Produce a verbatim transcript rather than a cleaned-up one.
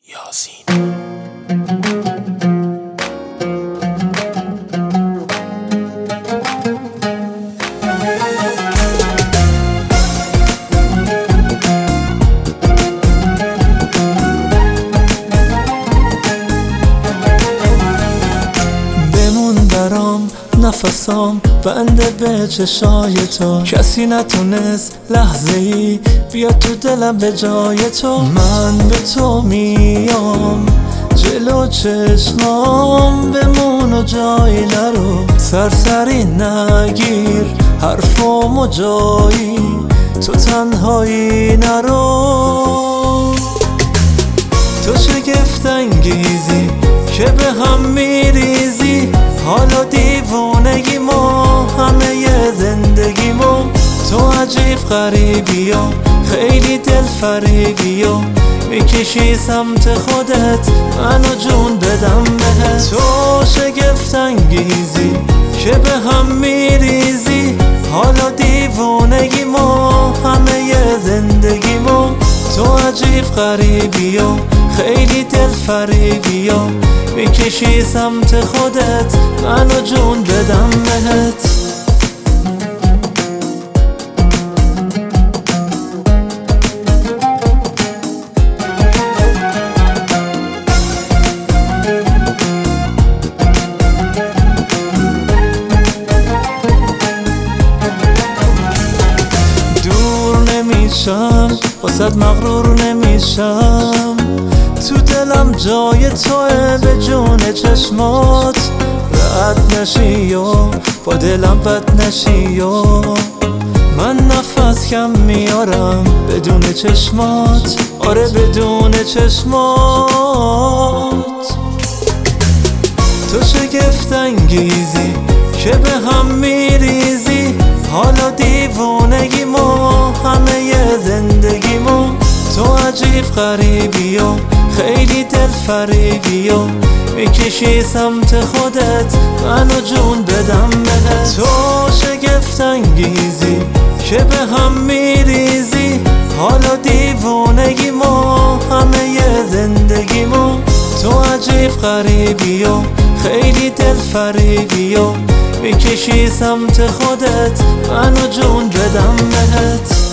یاسین. بمون برام نفسام بنده به چشای تو، کسی نتونست لحظه ای بیاد تو دلم به جای تو. من به تو میام جلو چشمام، بمون و جایی نرو، سرسری نگیر حرفامو جایی، تو تنهایی نرو. تو شگفت انگیزی که به هم میریزی، حالا دیوونگی ما همه ی زندگیمو. تو عجیب غریبی و خیلی دل فریبی و میکشی سمت خودت منو جون بدم بهت. تو شگفت انگیزی که به هم میریزی، حالا دیوونگی ما همه ی زندگیمو. تو عجیب غریبی و خیلی دل فریبی و میکشی سمت خودت منو جون بدم بهت. دور نمیشم واسد مغرور نمیشم، تو دلم جای توه به جون چشمات. رد نشی و با دلم بد نشی و من نفس کم میارم بدون چشمات، آره بدون چشمات. تو شگفت انگیزی که به هم میریزی، حالا دیوونگی ما همه ی زندگیمو. تو عجیب غریبی و خیلی دل فریبی و میکشی سمت خودت منو جون بدم بهت. تو شگفت انگیزی که به هم میریزی، حالا دیوونگی ما همه ی زندگیمو. تو عجیب غریبی و خیلی دل فریبی و میکشی سمت خودت منو جون بدم بهت.